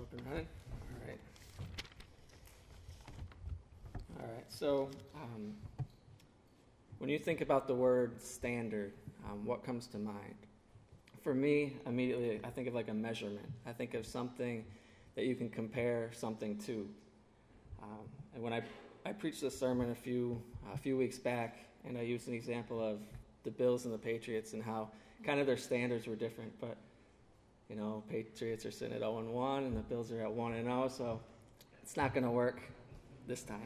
up and running. All right. So, when you think about the word standard, what comes to mind? For me, immediately, I think of like a measurement. I think of something that you can compare something to. And when I preached this sermon a few weeks back, and I used an example of the Bills and the Patriots and how kind of their standards were different, but Patriots are sitting at 0-1 and the Bills are at 1-0, so it's not going to work this time.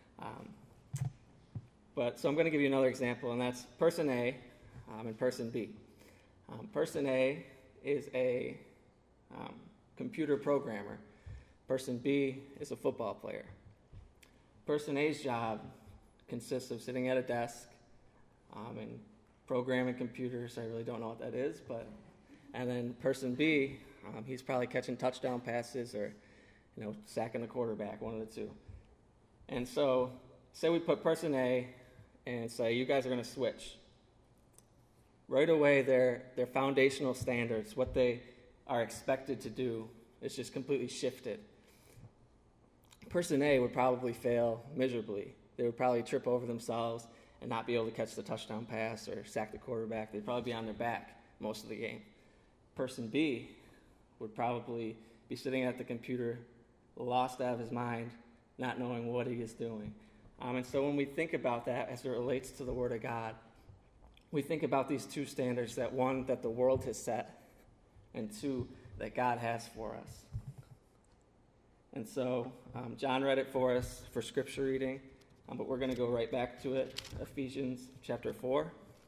So I'm going to give you another example, and that's person A and person B. Person A is a computer programmer. Person B is a football player. Person A's job consists of sitting at a desk and programming computers. I really don't know what that is, and then person B, he's probably catching touchdown passes or, sacking the quarterback, one of the two. And so, say we put person A and say, you guys are going to switch. Right away, their foundational standards, what they are expected to do, is just completely shifted. Person A would probably fail miserably. They would probably trip over themselves and not be able to catch the touchdown pass or sack the quarterback. They'd probably be on their back most of the game. Person B would probably be sitting at the computer, lost out of his mind, not knowing what he is doing. And so when we think about that as it relates to the Word of God, we think about these two standards, that one, that the world has set, and two, that God has for us. And so John read it for us for scripture reading, but we're going to go right back to it, Ephesians chapter 4.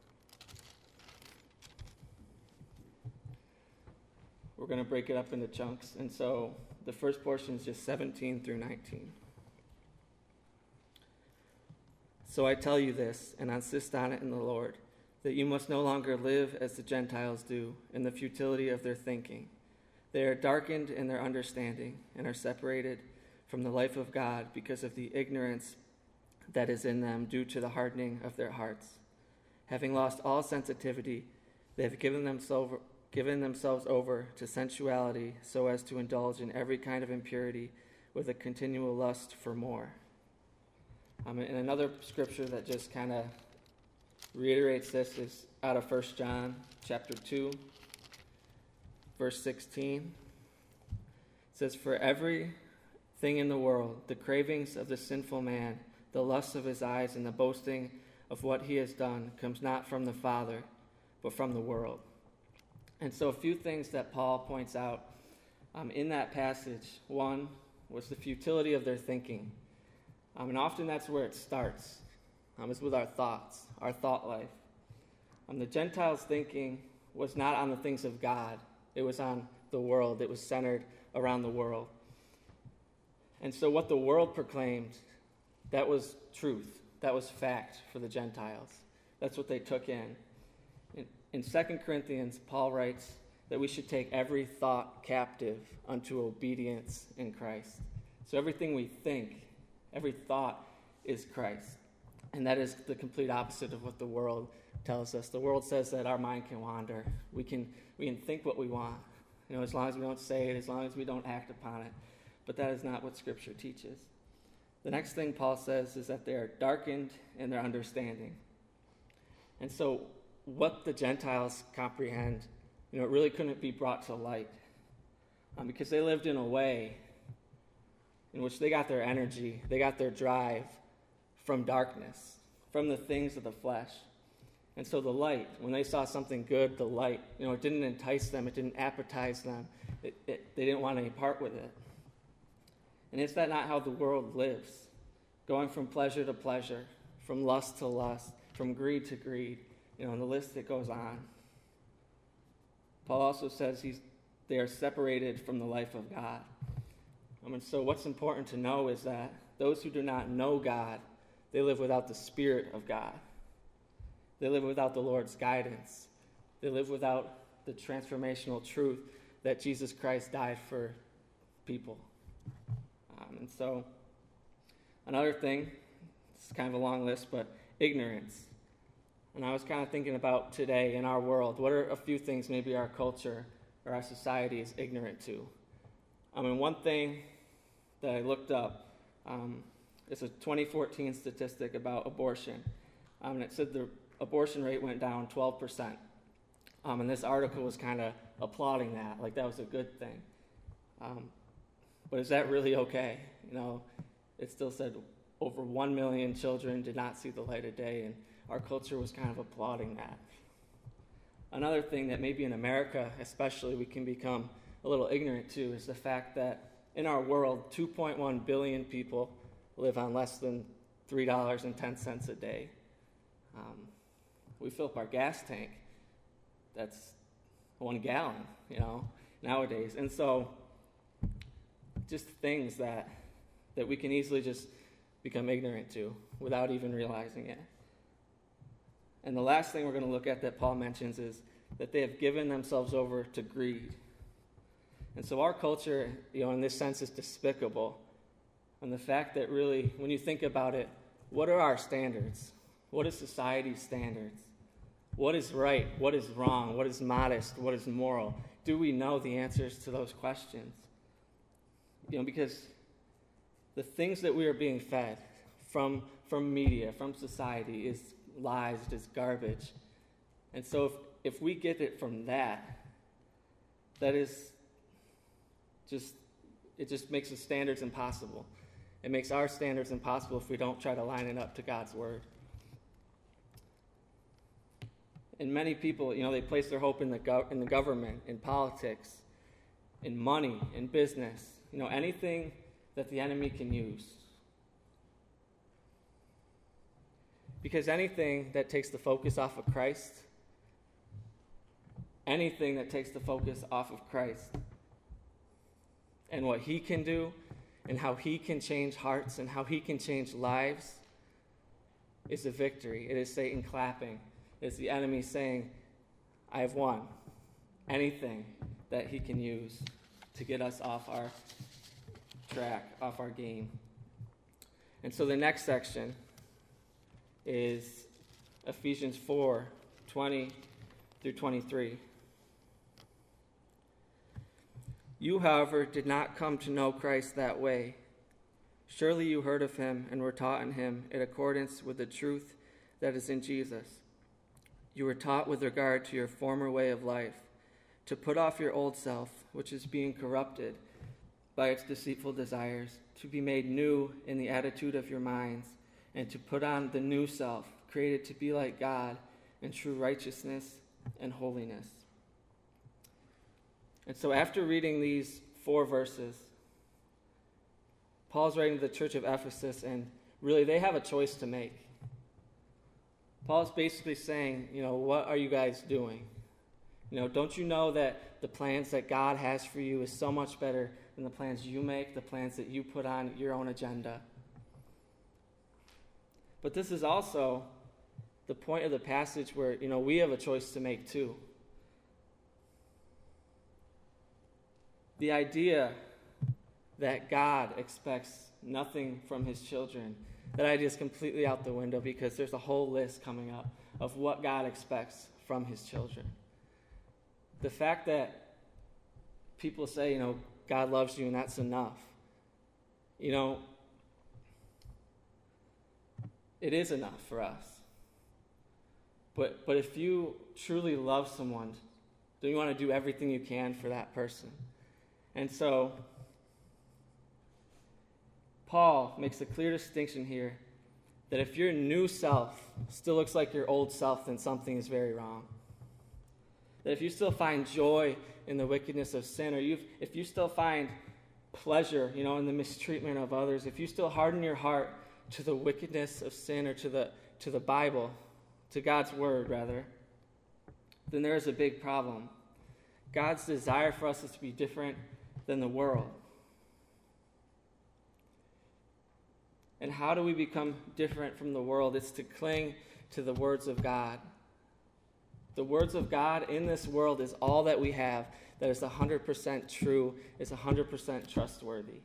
We're going to break it up into chunks, and so the first portion is just 17 through 19. So I tell you this, and insist on it in the Lord, that you must no longer live as the Gentiles do, in the futility of their thinking. They are darkened in their understanding and are separated from the life of God because of the ignorance that is in them due to the hardening of their hearts. Having lost all sensitivity, they have given themselves over to sensuality so as to indulge in every kind of impurity with a continual lust for more. And another scripture that just kind of reiterates this is out of 1 John chapter 2, verse 16. It says, "For everything in the world, the cravings of the sinful man, the lusts of his eyes, and the boasting of what he has done comes not from the Father, but from the world." And so a few things that Paul points out in that passage. One was the futility of their thinking. And often that's where it starts, is with our thoughts, our thought life. The Gentiles' thinking was not on the things of God. It was on the world. It was centered around the world. And so what the world proclaimed, that was truth. That was fact for the Gentiles. That's what they took in. In 2 Corinthians, Paul writes that we should take every thought captive unto obedience in Christ. So everything we think, every thought is Christ. And that is the complete opposite of what the world tells us. The world says that our mind can wander. We can think what we want, as long as we don't say it, as long as we don't act upon it. But that is not what Scripture teaches. The next thing Paul says is that they are darkened in their understanding. And so what the Gentiles comprehend, it really couldn't be brought to light, because they lived in a way in which they got their energy, they got their drive from darkness, from the things of the flesh. And so the light, when they saw something good, the light, it didn't entice them, it didn't appetize them, they didn't want any part with it. And is that not how the world lives? Going from pleasure to pleasure, from lust to lust, from greed to greed, and the list that goes on. Paul also says they are separated from the life of God. And so what's important to know is that those who do not know God, they live without the Spirit of God. They live without the Lord's guidance. They live without the transformational truth that Jesus Christ died for people. And so another thing, it's kind of a long list, but ignorance. And I was kind of thinking about today in our world, what are a few things maybe our culture or our society is ignorant to? One thing that I looked up, it's a 2014 statistic about abortion. And it said the abortion rate went down 12%. And this article was kind of applauding that, like that was a good thing. But is that really okay? It still said over 1 million children did not see the light of day, and our culture was kind of applauding that. Another thing that maybe in America especially we can become a little ignorant to is the fact that in our world, 2.1 billion people live on less than $3.10 a day. We fill up our gas tank. That's 1 gallon, nowadays. And so just things that we can easily just become ignorant to without even realizing it. And the last thing we're going to look at that Paul mentions is that they have given themselves over to greed. And so our culture, in this sense, is despicable. And the fact that really, when you think about it, what are our standards? What is society's standards? What is right? What is wrong? What is modest? What is moral? Do we know the answers to those questions? Because the things that we are being fed from media, from society, is lies, is garbage. And so if we get it from that is it just makes the standards impossible. It makes our standards impossible if we don't try to line it up to God's word. And many people, they place their hope in the government, in politics, in money, in business, anything that the enemy can use. Because anything that takes the focus off of Christ, anything that takes the focus off of Christ and what he can do and how he can change hearts and how he can change lives is a victory. It is Satan clapping. It's the enemy saying, I have won. Anything that he can use to get us off our track, off our game. And so the next section is Ephesians 4:20 through 23. You, however, did not come to know Christ that way. Surely you heard of him and were taught in him in accordance with the truth that is in Jesus. You were taught with regard to your former way of life, to put off your old self, which is being corrupted by its deceitful desires, to be made new in the attitude of your minds, and to put on the new self, created to be like God in true righteousness and holiness. And so after reading these 4 verses, Paul's writing to the church of Ephesus, and really they have a choice to make. Paul's basically saying, what are you guys doing? Don't you know that the plans that God has for you is so much better than the plans you make, the plans that you put on your own agenda? But this is also the point of the passage where, we have a choice to make too. The idea that God expects nothing from his children, that idea is completely out the window because there's a whole list coming up of what God expects from his children. The fact that people say, God loves you and that's enough. It is enough for us. But if you truly love someone, then you want to do everything you can for that person. And so, Paul makes a clear distinction here that if your new self still looks like your old self, then something is very wrong. That if you still find joy in the wickedness of sin, or if you still find pleasure, in the mistreatment of others, if you still harden your heart to the wickedness of sin or to the Bible, to God's word rather, then there is a big problem. God's desire for us is to be different than the world. And how do we become different from the world? It's to cling to the words of God. The words of God in this world is all that we have that is 100% true, is 100% trustworthy.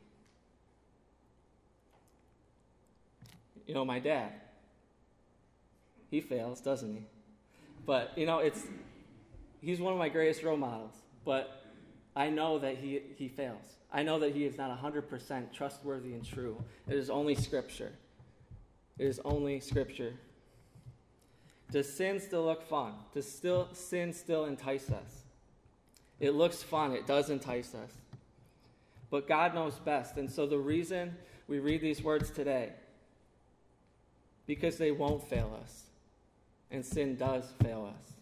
My dad, he fails, doesn't he? But, he's one of my greatest role models. But I know that he fails. I know that he is not 100% trustworthy and true. It is only Scripture. It is only Scripture. Does sin still look fun? Does sin still entice us? It looks fun. It does entice us. But God knows best. And so the reason we read these words today, because they won't fail us. And sin does fail us.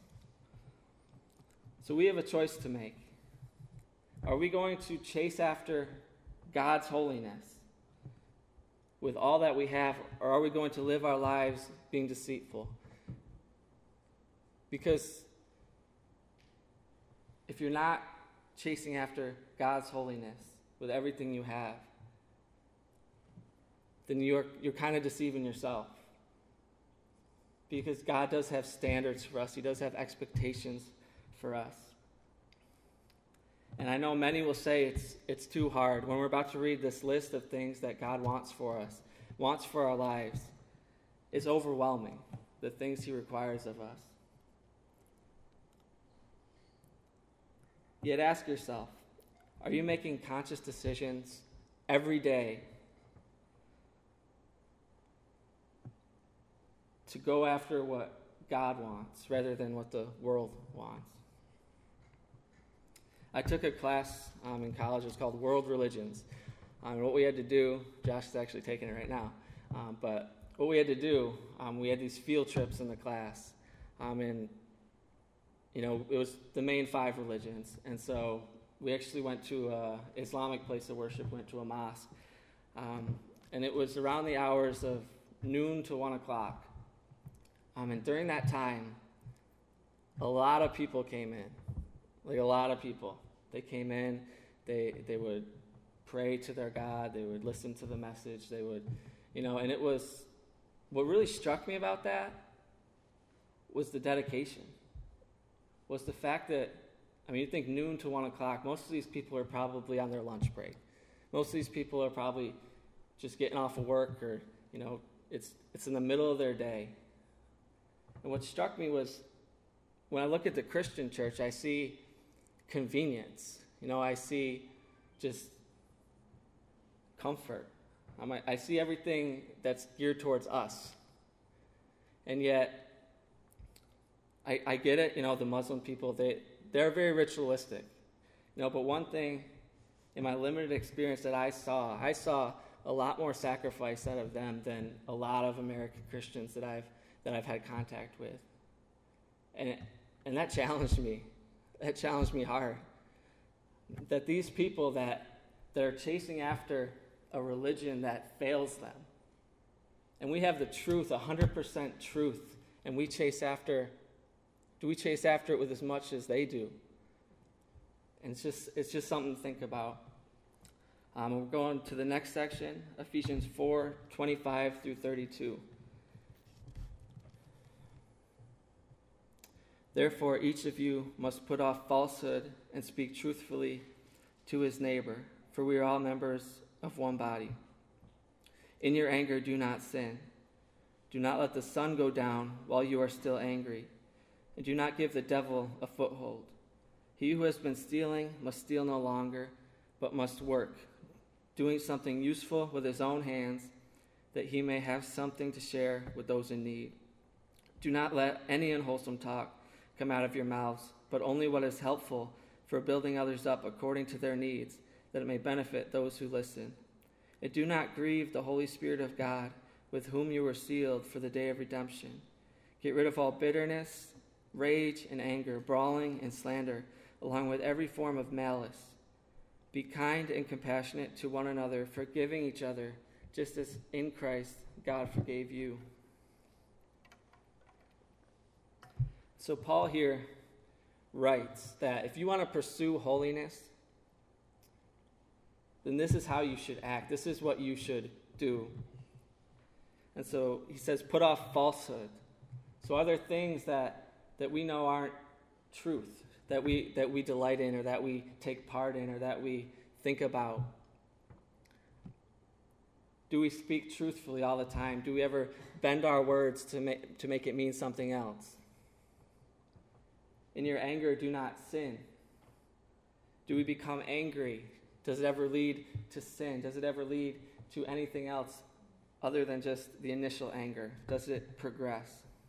So we have a choice to make. Are we going to chase after God's holiness with all that we have, or are we going to live our lives being deceitful? Because if you're not chasing after God's holiness with everything you have, then you're kind of deceiving yourself. Because God does have standards for us. He does have expectations for us. And I know many will say it's too hard. When we're about to read this list of things that God wants for us, wants for our lives, it's overwhelming, the things he requires of us. Yet ask yourself, are you making conscious decisions every day to go after what God wants rather than what the world wants? I took a class in college. It was called World Religions. And what we had to do, Josh is actually taking it right now, but what we had to do, we had these field trips in the class. And, it was the main 5 religions. And so we actually went to an Islamic place of worship, went to a mosque. And it was around the hours of noon to 1 o'clock. And during that time, a lot of people came in. Like a lot of people. They came in, they would pray to their God, they would listen to the message, they would, and it was, what really struck me about that was the dedication. Was the fact that, you think noon to 1 o'clock, most of these people are probably on their lunch break. Most of these people are probably just getting off of work or, it's in the middle of their day. And what struck me was, when I look at the Christian church, I see convenience. I see just comfort. I see everything that's geared towards us. And yet, I get it, the Muslim people, they're very ritualistic. But one thing in my limited experience that I saw a lot more sacrifice out of them than a lot of American Christians that I've had contact with. And that challenged me. That challenged me hard. That these people that are chasing after a religion that fails them, and we have the truth, 100% truth, and do we chase after it with as much as they do? And it's just something to think about. We're going to the next section, Ephesians 4:25 through 32. Therefore, each of you must put off falsehood and speak truthfully to his neighbor, for we are all members of one body. In your anger, do not sin. Do not let the sun go down while you are still angry, and do not give the devil a foothold. He who has been stealing must steal no longer, but must work, doing something useful with his own hands, that he may have something to share with those in need. Do not let any unwholesome talk come out of your mouths, but only what is helpful for building others up according to their needs, that it may benefit those who listen. And do not grieve the Holy Spirit of God, with whom you were sealed for the day of redemption. Get rid of all bitterness, rage, and anger, brawling and slander, along with every form of malice. Be kind and compassionate to one another, forgiving each other, just as in Christ God forgave you. So Paul here writes that if you want to pursue holiness, then this is how you should act. This is what you should do. And so he says, put off falsehood. So other things that we know aren't truth, that we delight in, or that we take part in, or that we think about. Do we speak truthfully all the time? Do we ever bend our words to make it mean something else? In your anger, do not sin. Do we become angry? Does it ever lead to sin? Does it ever lead to anything else other than just the initial anger? Does it progress?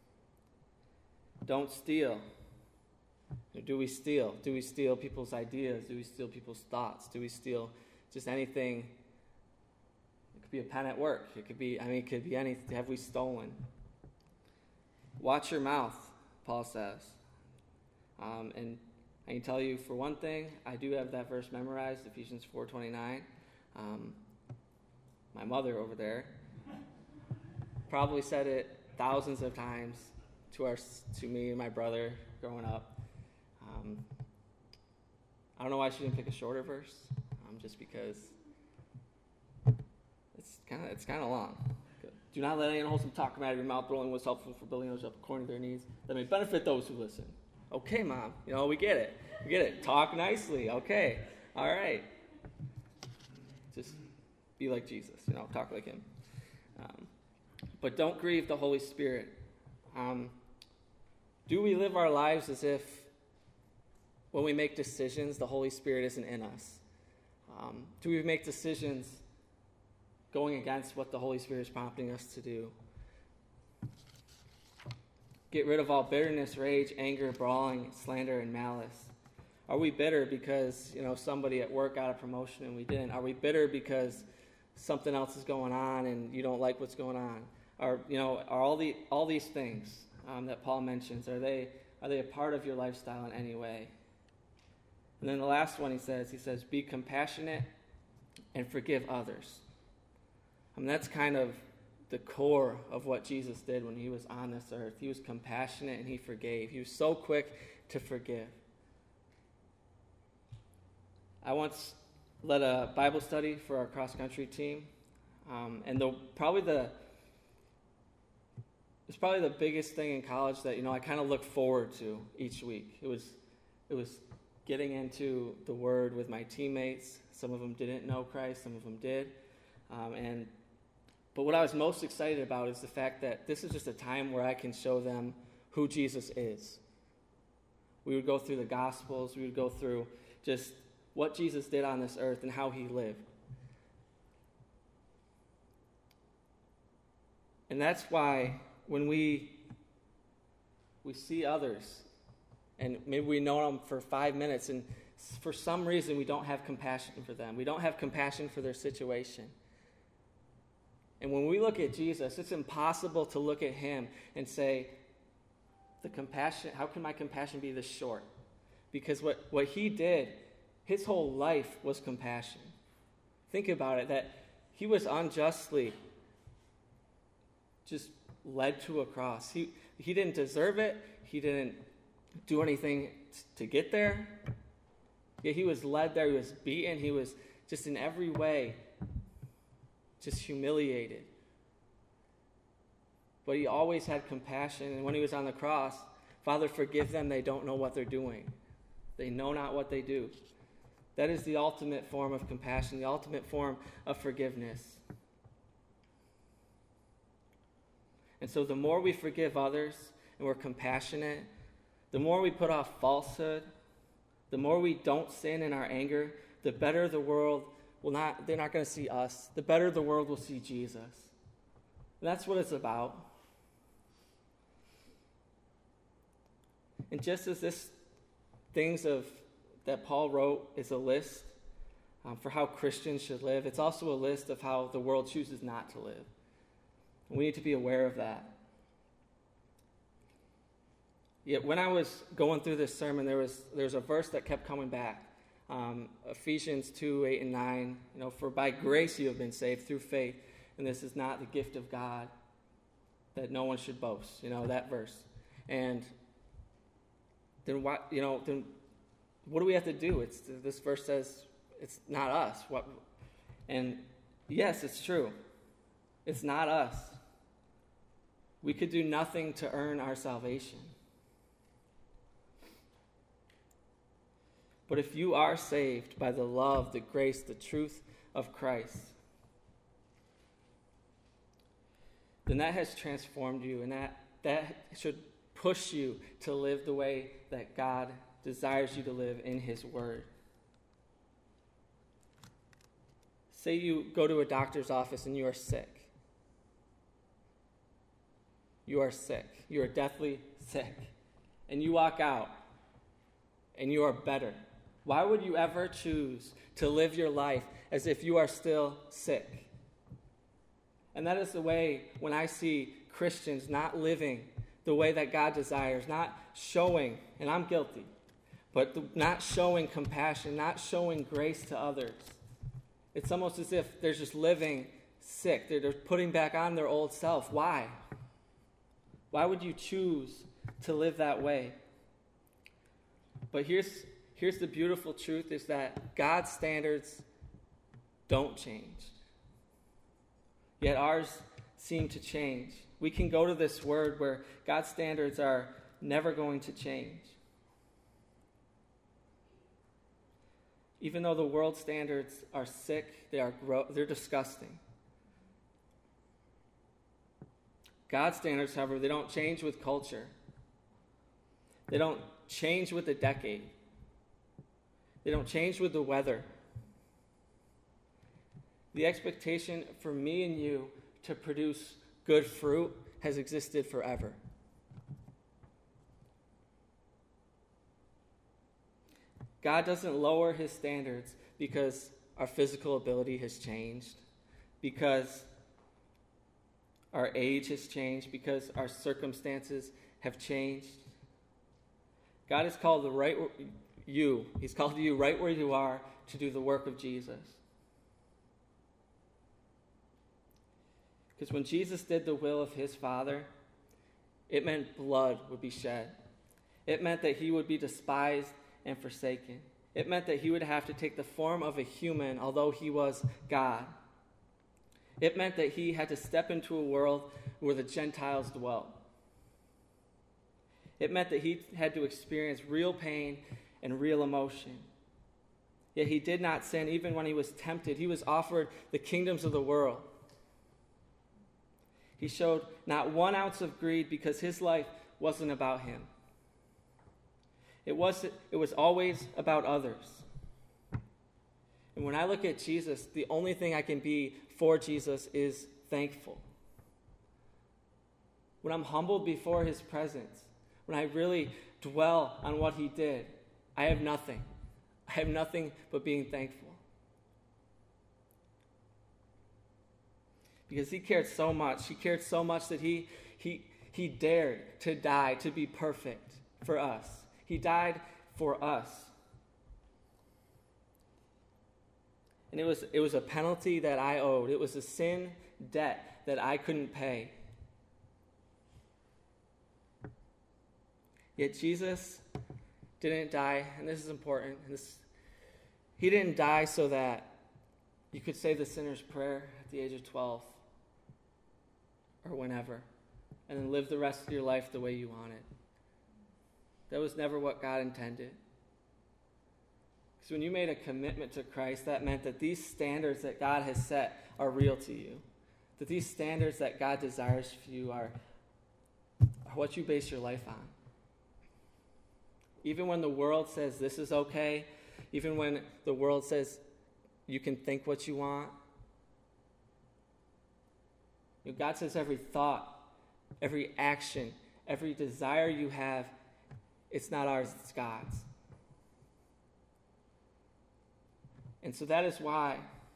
Don't steal. Do we steal? Do we steal people's ideas? Do we steal people's thoughts? Do we steal just anything? It could be a pen at work. It could be anything. Have we stolen? Watch your mouth, Paul says. And I can tell you, for one thing, I do have that verse memorized, Ephesians 4:29. My mother over there probably said it thousands of times to me and my brother growing up. I don't know why she didn't pick a shorter verse, just because it's kind of long. Do not let any unwholesome talk come out of your mouth, but only what's helpful for building others up according to their needs, that may benefit those who listen. Okay, Mom, we get it. We get it. Talk nicely. Okay. All right. Just be like Jesus, talk like him. But don't grieve the Holy Spirit. Do we live our lives as if when we make decisions, the Holy Spirit isn't in us? Do we make decisions going against what the Holy Spirit is prompting us to do? Get rid of all bitterness, rage, anger, brawling, slander, and malice. Are we bitter because, somebody at work got a promotion and we didn't? Are we bitter because something else is going on and you don't like what's going on? Are all these things that Paul mentions, are they a part of your lifestyle in any way? And then the last one he says, be compassionate and forgive others. That's kind of the core of what Jesus did when he was on this earth. He was compassionate and he forgave. He was so quick to forgive. I once led a Bible study for our cross-country team, and it's probably the biggest thing in college that I kind of look forward to each week. It was getting into the Word with my teammates. Some of them didn't know Christ, some of them did, But what I was most excited about is the fact that this is just a time where I can show them who Jesus is. We would go through the Gospels. We would go through just what Jesus did on this earth and how he lived. And that's why when we see others, and maybe we know them for 5 minutes, and for some reason we don't have compassion for them. We don't have compassion for their situation. And when we look at Jesus, it's impossible to look at him and say, how can my compassion be this short? Because what he did, his whole life was compassion. Think about it, that he was unjustly just led to a cross. He didn't deserve it. He didn't do anything to get there. Yet he was led there. He was beaten. He was just in every way just humiliated. But he always had compassion. And when he was on the cross, Father, forgive them. They don't know what they're doing. They know not what they do. That is the ultimate form of compassion, the ultimate form of forgiveness. And so the more we forgive others and we're compassionate, the more we put off falsehood, the more we don't sin in our anger, the better the world they're not going to see us. The better the world will see Jesus. And that's what it's about. And just as this that Paul wrote is a list for how Christians should live, it's also a list of how the world chooses not to live. And we need to be aware of that. Yet when I was going through this sermon, there was a verse that kept coming back. Ephesians 2:8-9, for by grace you have been saved through faith, and this is not the gift of God, that no one should boast. That verse. And then what? Then what do we have to do? This verse says it's not us. And yes, it's true. It's not us. We could do nothing to earn our salvation. But if you are saved by the love, the grace, the truth of Christ, then that has transformed you, and that should push you to live the way that God desires you to live in his word. Say you go to a doctor's office and you are sick. You are sick. You are deathly sick. And you walk out and you are better. Why would you ever choose to live your life as if you are still sick? And that is the way when I see Christians not living the way that God desires, not showing, and I'm guilty, but not showing compassion, not showing grace to others. It's almost as if they're just living sick. They're putting back on their old self. Why? Why would you choose to live that way? But here's the beautiful truth, is that God's standards don't change. Yet ours seem to change. We can go to this word where God's standards are never going to change. Even though the world's standards are sick, they're disgusting. God's standards, however, they don't change with culture. They don't change with the decade. They don't change with the weather. The expectation for me and you to produce good fruit has existed forever. God doesn't lower his standards because our physical ability has changed, because our age has changed, because our circumstances have changed. God has called He's called you right where you are to do the work of Jesus. Because when Jesus did the will of his Father, it meant blood would be shed. It meant that he would be despised and forsaken. It meant that he would have to take the form of a human, although he was God. It meant that he had to step into a world where the Gentiles dwelt. It meant that he had to experience real pain and real emotion. Yet he did not sin. Even when he was tempted, he was offered the kingdoms of the world. He showed not 1 ounce of greed because his life wasn't about him. It was always about others. And when I look at Jesus, the only thing I can be for Jesus is thankful. When I'm humbled before his presence, when I really dwell on what he did, I have nothing. I have nothing but being thankful. Because he cared so much. He cared so much that he dared to die to be perfect for us. He died for us. And it was a penalty that I owed. It was a sin debt that I couldn't pay. Yet Jesus didn't die, and this is important. He didn't die so that you could say the sinner's prayer at the age of 12 or whenever, and then live the rest of your life the way you want it. That was never what God intended. Because when you made a commitment to Christ, that meant that these standards that God has set are real to you. That these standards that God desires for you are what you base your life on. Even when the world says this is okay, even when the world says you can think what you want, God says every thought, every action, every desire you have, it's not ours, it's God's. And so that is why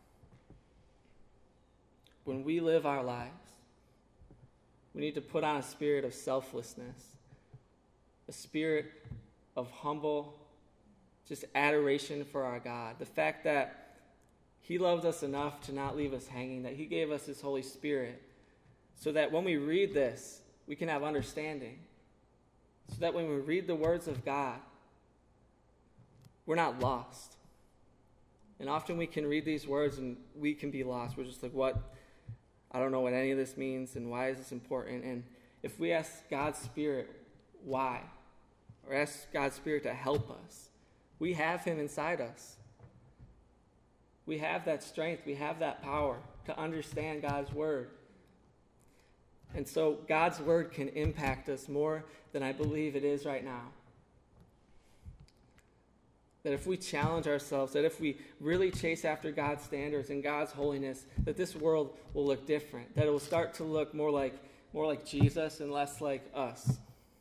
when we live our lives, we need to put on a spirit of selflessness, a spirit of humble, just adoration for our God. The fact that he loved us enough to not leave us hanging, that he gave us his Holy Spirit, so that when we read this, we can have understanding. So that when we read the words of God, we're not lost. And often we can read these words and we can be lost. We're just like, what? I don't know what any of this means, and why is this important? And if we ask God's Spirit why, or ask God's Spirit to help us, we have him inside us. We have that strength, we have that power to understand God's word. And so God's word can impact us more than I believe it is right now. that if we challenge ourselves, that if we really chase after God's standards and God's holiness, that this world will look different, that it will start to look more like Jesus and less like us.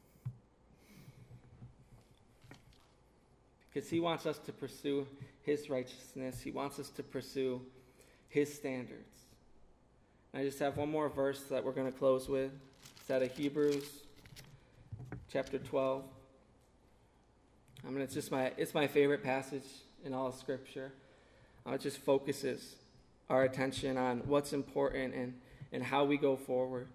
Because he wants us to pursue his righteousness. He wants us to pursue his standards. And I just have one more verse that we're going to close with. It's out of Hebrews chapter 12. It's my favorite passage in all of Scripture. It just focuses our attention on what's important and how we go forward.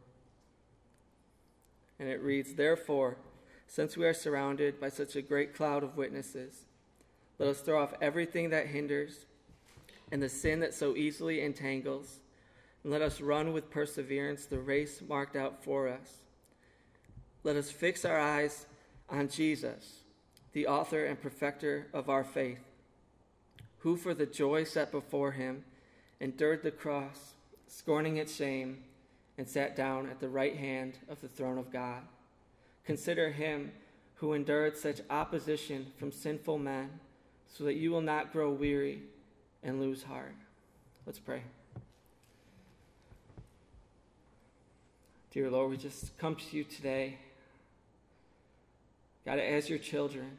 And it reads, "Therefore, since we are surrounded by such a great cloud of witnesses, let us throw off everything that hinders and the sin that so easily entangles, and let us run with perseverance the race marked out for us. Let us fix our eyes on Jesus, the author and perfecter of our faith, who for the joy set before him endured the cross, scorning its shame, and sat down at the right hand of the throne of God. Consider him who endured such opposition from sinful men, so that you will not grow weary and lose heart." Let's pray. Dear Lord, we just come to you today, God, as your children.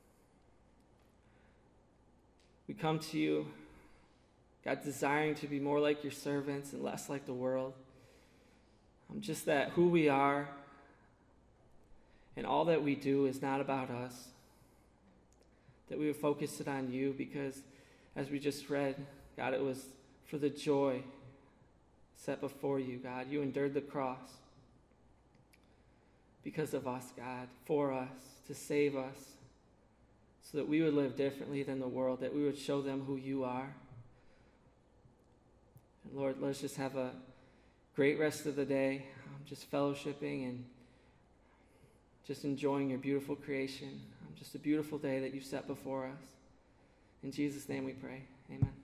We come to you, God, desiring to be more like your servants and less like the world. Just that who we are and all that we do is not about us. That we would focus it on you because, as we just read, God, it was for the joy set before you, God. You endured the cross because of us, God, for us, to save us, so that we would live differently than the world, that we would show them who you are. And Lord, let's just have a great rest of the day, just fellowshipping and just enjoying your beautiful creation. Just a beautiful day that you've set before us. In Jesus' name we pray. Amen.